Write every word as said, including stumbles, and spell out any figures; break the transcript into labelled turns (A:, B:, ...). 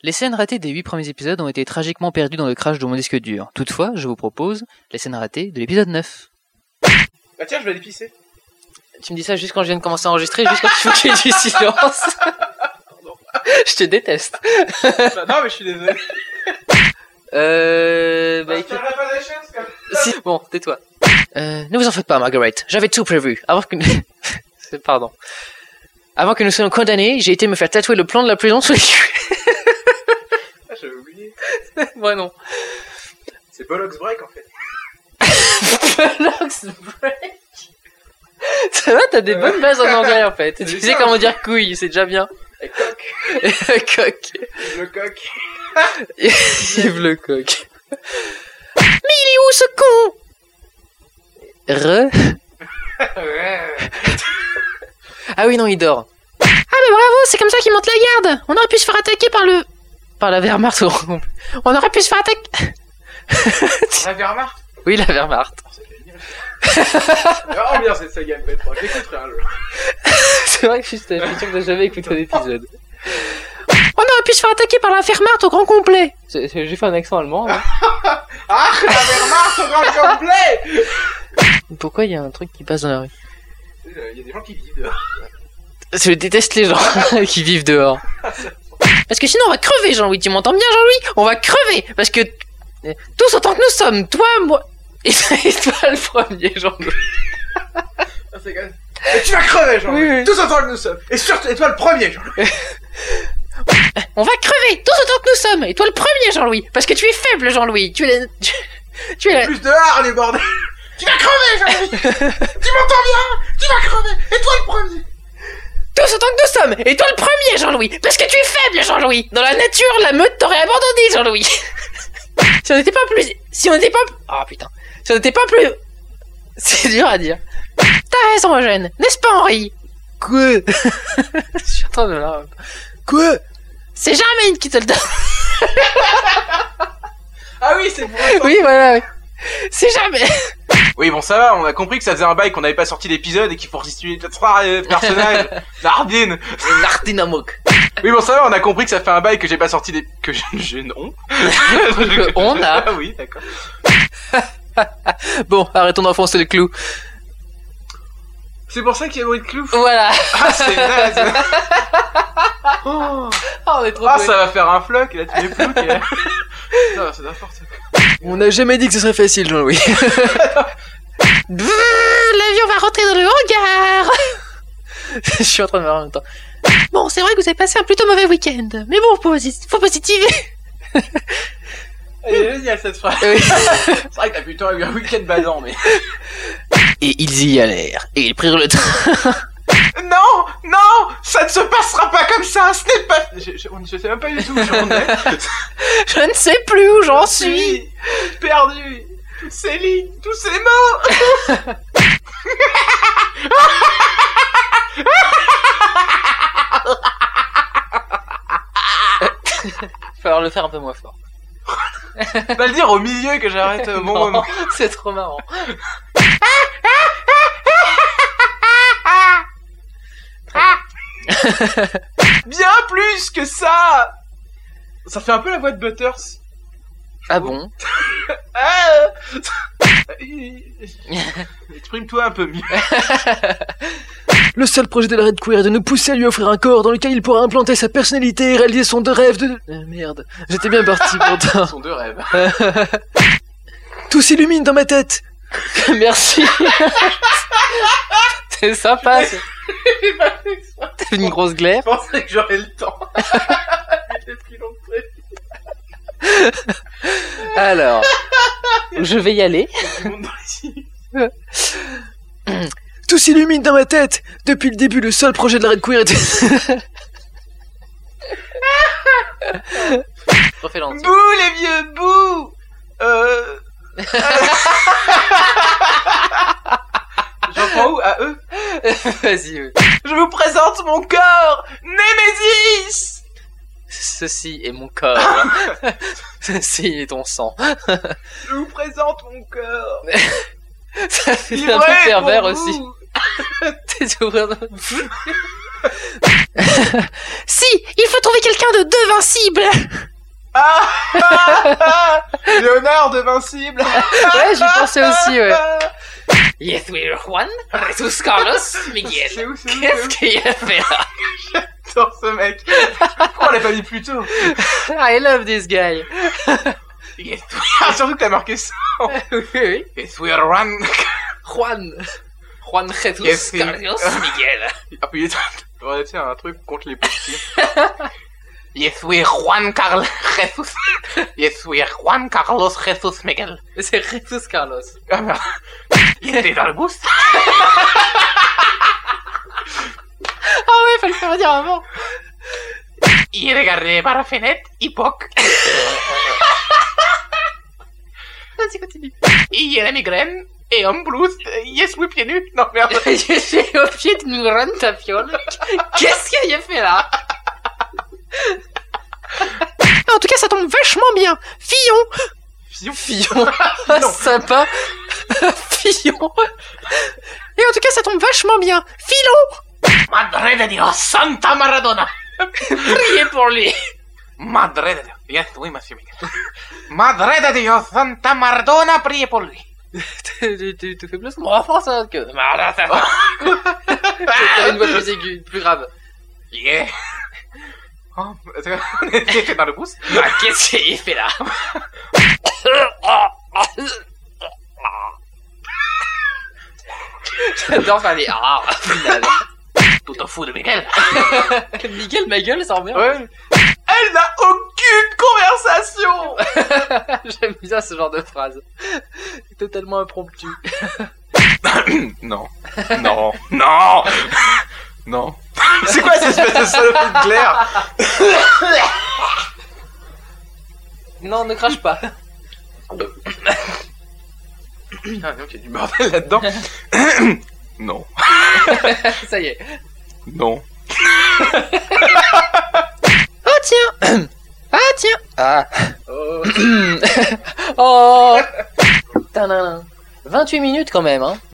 A: Les scènes ratées des huit premiers épisodes ont été tragiquement perdues dans le crash de mon disque dur. Toutefois, je vous propose les scènes ratées de l'épisode neuf.
B: Bah tiens, je vais aller pisser.
A: Tu me dis ça juste quand je viens de commencer à enregistrer, juste quand il faut qu'il y ait du silence. Je te déteste.
B: Bah non, mais je suis désolé.
A: Euh... Bah,
B: Bah,
A: écoute...
B: je pas la chaise, comme...
A: Si... Bon, tais-toi. Euh, ne vous en faites pas, Margaret. J'avais tout prévu. Avant que... Pardon. Avant que nous soyons condamnés, j'ai été me faire tatouer le plan de la prison sur les cuisses.
B: Ah, j'avais oublié.
A: Moi non.
B: C'est Bollocks Break, en fait.
A: Bollocks Break. Ça va, t'as des euh... bonnes bases en anglais, en fait. Tu sais comment dire couille, c'est déjà bien.
B: Et coq.
A: Coq.
B: Le coq.
A: Yves le coq. Mais il est où ce con? Re. Ah oui, non, il dort. Ah mais bravo, c'est comme ça qu'il monte la garde. On aurait pu se faire attaquer par le... Par la Wehrmacht. On aurait pu se faire attaquer...
B: La Wehrmacht?
A: Oui, la Wehrmacht.
B: Oh, c'est génial. C'est vraiment bien cette saga M P trois, j'écouterai un jour.
A: C'est vrai que je suis sûr que t'as jamais écouté un épisode. On aurait pu se faire attaquer par la Wehrmacht au grand complet. C'est, c'est, j'ai fait un accent allemand. Hein.
B: Ah, la Wehrmacht au grand complet.
A: Pourquoi il y a un truc qui passe dans la rue?
B: Il y a des gens qui vivent dehors.
A: Je déteste les gens qui vivent dehors. Parce que sinon on va crever, Jean-Louis. Tu m'entends bien, Jean-Louis? On va crever. Parce que tous autant que nous sommes, toi, moi... Et toi le premier, Jean-Louis.
B: Ah, c'est quand même... Et tu vas crever, Jean-Louis. Oui, oui. Tous autant que nous sommes. Et surtout, et toi le premier, Jean-Louis.
A: On va crever, tous autant que nous sommes. Et toi le premier, Jean-Louis. Parce que tu es faible, Jean-Louis. Tu es... Tu, tu es...
B: Plus dehors, les bordels. Tu vas crever, Jean-Louis. Tu m'entends bien? Tu vas crever. Et toi le premier.
A: Tous autant que nous sommes. Et toi le premier, Jean-Louis. Parce que tu es faible, Jean-Louis. Dans la nature, la meute t'aurait abandonné, Jean-Louis. Si on n'était pas plus... Si on n'était pas... Ah oh, putain. Si on n'était pas plus... C'est dur à dire. T'as raison, Eugène. N'est-ce pas, Henri? Quoi? Je suis en train de là. Quoi? C'est Germaine qui te le donne.
B: Ah oui, c'est pour ça.
A: Oui, voilà, oui. C'est jamais.
B: Oui, bon, ça va, on a compris que ça faisait un bail qu'on n'avait pas sorti d'épisode et qu'il faut restituer trois euh, personnages. Nardine.
A: Nardine Amok.
B: Oui, bon, ça va, on a compris que ça fait un bail que j'ai pas sorti des... Que je... je... Non.
A: Que on a.
B: Ah oui, d'accord.
A: Bon, arrêtons d'enfoncer le clou.
B: C'est pour ça qu'il y a bruit de clou.
A: Voilà.
B: Ah, c'est naze. Oh.
A: Oh, on est trop
B: Ah,
A: doués.
B: ça va faire un floc, et là tu les ploucs et... Non, c'est n'importe quoi.
A: On n'a jamais dit que ce serait facile, Jean-Louis. L'avion va rentrer dans le hangar. Je suis en train de me voir en même temps. Bon, c'est vrai que vous avez passé un plutôt mauvais week-end. Mais bon, faut, faut positiver.
B: Elle est géniale cette phrase.
A: Oui.
B: C'est vrai que t'as plutôt eu un week-end badant, mais...
A: Et ils y allèrent. Et ils prirent le train.
B: Non, non, ça ne se passera pas comme ça. Ce n'est pas... Je, je, je sais même pas du tout où j'en ai.
A: Je ne sais plus où j'en suis.
B: Perdu. Toutes ces lignes, tous ces mots.
A: Il va falloir le faire un peu moins fort.
B: Va le dire au milieu que j'arrête euh, mon
A: non,
B: moment.
A: C'est trop marrant.
B: Bien plus que ça. Ça fait un peu la voix de Butters.
A: Ah bon?
B: Ah. Exprime-toi un peu mieux.
A: Le seul projet de la Red Queer est de nous pousser à lui offrir un corps dans lequel il pourra implanter sa personnalité et réaliser son de rêve de... Euh, merde, j'étais bien parti pourtant.
B: Son de rêve.
A: Tout s'illumine dans ma tête. Merci. C'est sympa. C'est...
B: J'ai pas fait exprès.
A: T'as une grosse glaire.
B: Je pensais que j'aurais le temps. C'était plus long que prévu.
A: Alors, je vais y aller. Tout s'illumine dans ma tête. Depuis le début, le seul projet de la Red Queer était... Refais l'entier.
B: Bouh, les vieux, bouh. Euh... J'en prends où? À eux?
A: Vas-y, oui.
B: Je vous présente mon corps, Némésis.
A: Ceci est mon corps. Ceci est ton sang.
B: Je vous présente mon corps.
A: Ça fait un peu pervers aussi. T'es ouvert dans... Si, il faut trouver quelqu'un de d'invincible.
B: Ah, ah, ah Léonard de Vincible.
A: Ouais, j'y pensais aussi, ouais. Yes, we are Juan, Jesus Carlos, Miguel.
B: C'est où, c'est où,
A: Qu'est-ce
B: c'est où
A: qu'il a fait là?
B: J'adore ce mec. Pourquoi on l'a pas dit plus tôt?
A: I love this guy.
B: Yes, we are... Surtout que t'as marqué ça.
A: Oui, oui.
B: Yes, we are Juan.
A: Juan. Juan Jesus
B: Yes, we-
A: Carlos Miguel.
B: Ah, puis il aurait été un truc contre les petits. Yes, we are Juan Carlos Jesus. Yes, we are Juan Carlos Jesus Miguel.
A: C'est Jesus Carlos.
B: Ah merde. Il était dans le boost.
A: Ah ouais, fallait le faire dire avant.
B: Il regardait par la fenêtre, il poque.
A: Vas-y, continue.
B: Il a la migraine. Et en blues, yes, oui, pieds nus. Non, merde.
A: Je suis au pied d'une grande tapiole. Qu'est-ce qu'il a fait là? En tout cas, ça tombe vachement bien. Fillon.
B: Fillon.
A: Fillon. Ah, sympa. Fillon. Et en tout cas, ça tombe vachement bien. Filon.
B: Madre de Dios, Santa Maradona.
A: Priez pour lui.
B: Madre de Dios. Yes, oui, monsieur Miguel. Madre de Dios, Santa Maradona, priez pour lui.
A: tu, tu, tu fais plus en français que... T'as une voix plus aiguë, plus grave.
B: Yeah. Oh, on était dans le boost.
A: Bah, qu'est-ce qu'il fait là? J'adore faire des ah au final.
B: Tout au fou de Miguel.
A: Miguel, ma gueule, ça revient.
B: Ouais. Elle n'a aucune conversation.
A: J'aime bien ce genre de phrase. Totalement impromptu.
B: Non. Non. Non. Non. C'est quoi cette espèce de saloperie de glaire?
A: Non, ne crache pas.
B: Putain, donc il y a du bordel là-dedans. Non.
A: Ça y est.
B: Non.
A: Oh tiens. Ah tiens. Ah. Oh. Oh. Tadam. vingt-huit minutes quand même, hein.